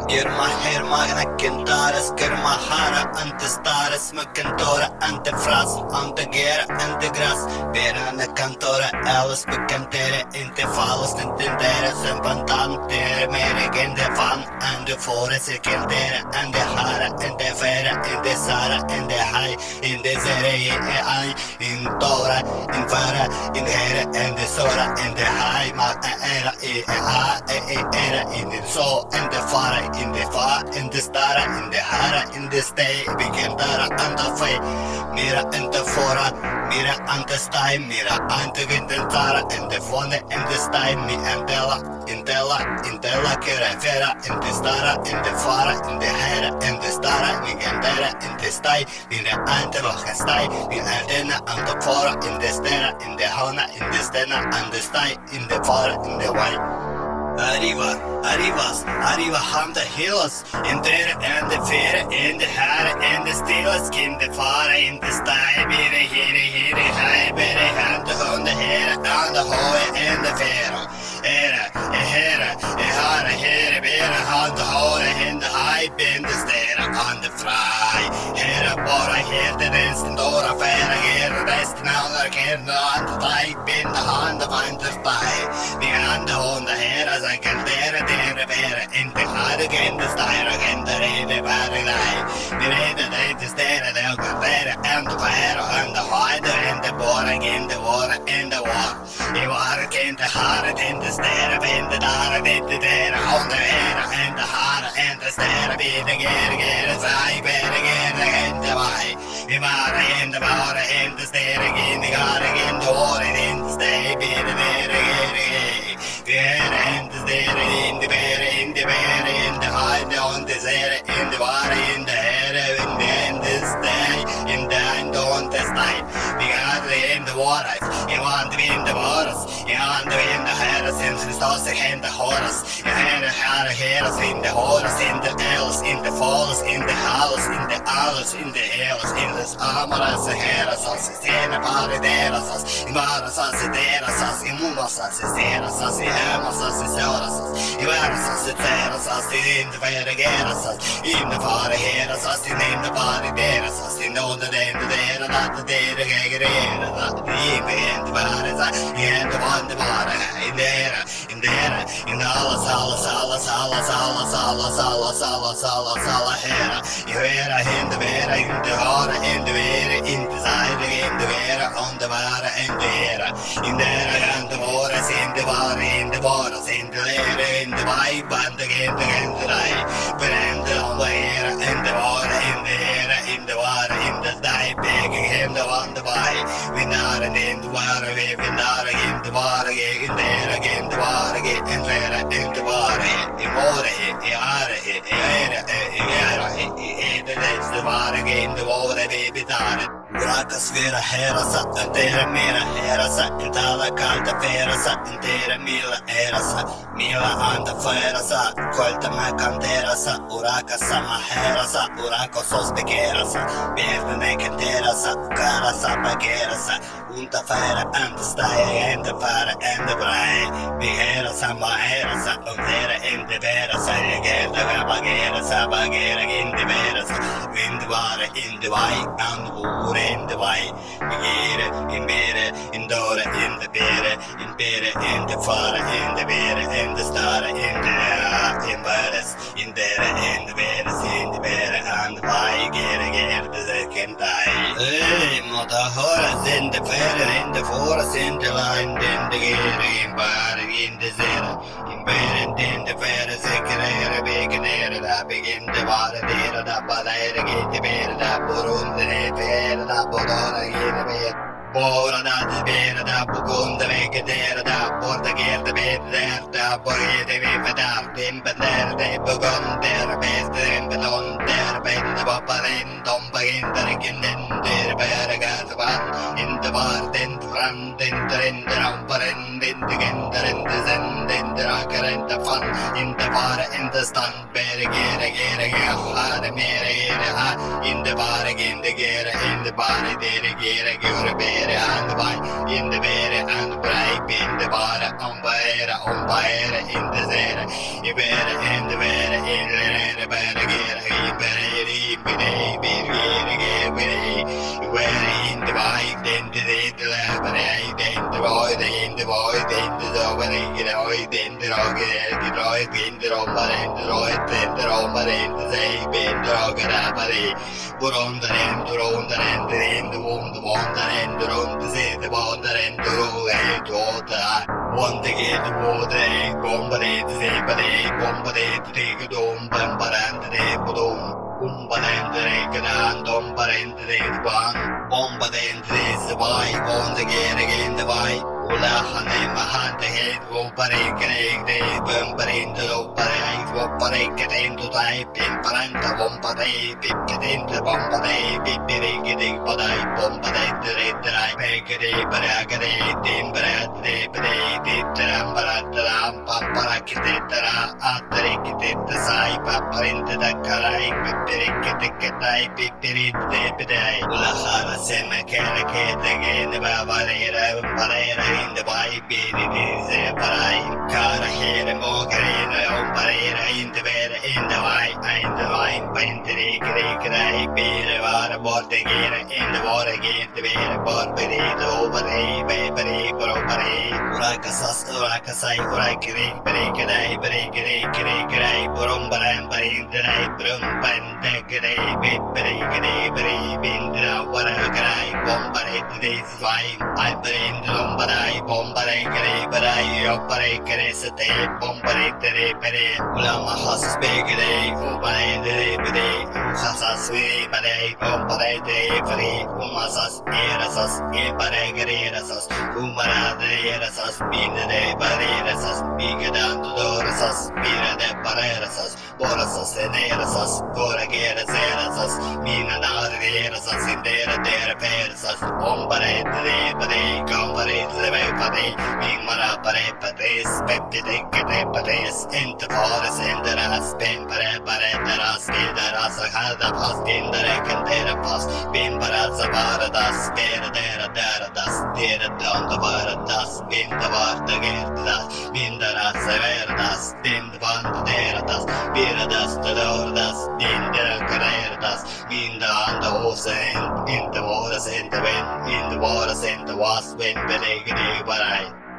Girma herma nakintaras girma hara ante staras mukentora ante fras ante gera ante gras Vera na cantora elas bekantere inte falas intendere sem pantantere mere gende fan ande fore sekendere ande hara ande fera ande sara ande hai inde zere e ai in tora in fara in hera ande sora ande hai ma era e a e era in so ande fara in the far, in the star, in the hara, in the stay, Vikendara and the fay, Mira and the fora, Mira and the stay, Mira and the Vindentara, and the fone and the stay, me and Della, in Della, Kerefera, in the stara, in the fara, in the hera, and the stara, Vikendera, in the stay, in the Antelo, stay, in Antena, and the fora, in the stera, in the hona, in the stena, and the stay, in the fara, in the way. Arriva on the hills, in there and the fair, in the hair, and the steelers, in the fire, in the sky, very here, high, very hand on the hair, on the hole, and the fair. Era, very on the hole, in the high, in the stair, on the fry. Era, bora, here, the instant, or a fair, here, the rest, now, again, on the type, in the hand of the spy, behind the on the hair, as I can there, in the heart again, the style again, the rain, very night. The rain, the day, the stare, the there, and the fire, and the wider, and the bore again, the water, and the war. You are again the heart, and the stare, in the dark, and the there, on the air, and the heart, and the stare, be the again, as I bear again, the way. You are again, the bar, and the stare again, the guard again, the water, and the stay, be the there again. And the there, in the bear, in the hide, on the zere, in the water, in the air, in the stay, in the end on the side. We got in the water, you want to be in the waters, you want to be in the Harris, in the stars, and the horse, you had a Harris, in the horse, in the elves, in the falls, in the house, in the owls, in the hills, in the armors, the Harris, in the party there, in Maras, there, in Mumas, there, in Hamas, you are in the very geras, in the party here, in the party there, in the there, not the there, not the in the body, and the one the water, in there, in all sala, you hear in the vera, in the water, in the vera, in the side, in the vera, on the water, and there, in there, and the waters, in the water, in the waters, in the lair, in the vibe, and again, the light, but and the air, and the water, in the air, in the water, in the sky, begging him the one the way, we not in the water, we not in the water, in there, again, the water, in there, in the water, in water, the water, again, the water, baby, darling. Rakas vera herasa, intera mera herasa, intala calda verasa, intera mila anda ferasa, colta me canderasa, uraka sama herasa, urako sos begerasa, verde me canderasa, carasa bagerasa, unta fera and the stay and the fara and the brain, behera sama herasa, intera in the verasa, again the bagera in the verasa, wind water in the white and the in the way, in bere, in dora, in the bere, in the fara, in the bere, in the star, in the in bares, in there, in the beres, in the bere, and the way, get the second die. Hey, mother horse, in the bere, in the forest, in the line, in the gear, in bar, in the zero, in bere, in the bere, second, big and air, begin the water, the balayer, get the bere, the burun, the bere, Bodora in bed, Bora da bed, da Bugunda make it there, da Borda get the bed there, da Bori the Viva da Bim, but there they Bugun there, best in the non there, bed the Papa in Domba begin in der bergen van in de bar den brand in der ramperen in de gender in de zend in de raker in de fan in de bar in de stand bergere ha de mere ha in de bar in de gere in de bar de gere gure bere aan de bai in de bere aan de brei in de bar on baere in de zere i bere in de bere in de bere gere i bere i bere where in the vibe, then the labor, then the boy, then the boy, then the dog, then the boy, then the dog, the droid, then the romper, and the droid, then the romper, and the zape, and the dog, and put on the end, the wound, the wonder, and the room, the zay, the wonder, and the roll, and the water. Want to get the water, bomber, the zay, but they bomber, the take a dome, bumper, and the dome. Umbalendere dombalendere van ombalendere zvai on the again the vai ula hane mahante head wompare greg de bumparind lopare wompare kedendo dai pimparanta wompare pipkedendo wompare pipere gedig padai bombalendere drai pegede baragade timbrate de trambaratram pamparakite tara atrikite sai paparinte da karai Perikketai pipirit depidai Ulahara sema kere kete gene babarera Parera in the bai bidi parai Kara here mogarina Parera in the vera in the wine Pinteri krikrai Pire vara bortegera in the water again the vera Borberi dobare Beberi borobare Urakasai Urakiri Berikrai Borombaram Parinterai Brumpan Dekade, Bibri, Bindra, Waragarai, Bombare, this wine, I bring the Lombarai, Bombare, Barai, Opere, Keresate, Bombare, Pere, Ulama Hosses, Begade, Ubare, Bede, Usasas, Bade, Bombare, Free, Umasas, Erasas, Eparegasas, Umara, Erasas, Binde, Bareras, Bigadan, Dorasas, Mira de Parasas, Borasas, and Erasas, Goragera Zerasas, Mina Naderasas, Indera Dera Persas, Ombare, Pade, Compare, Pade, Mimara Parepates, Pepide, Pates, Interforest, Enderas, Pempare, Pareteras, Pideras, Hada Pas, Indere, Candera Pas, Pimparas, Varadas, Dera, Dera, down the Varadas, Pintavarta Gerdas, Pindaras, Verdas, Pindvan, Deradas, Piradas, Dordas, Indra Carreras, Minda and the Ocean, in the waters, in the wind, in the waters, in the wasp, when Belegre, Barai.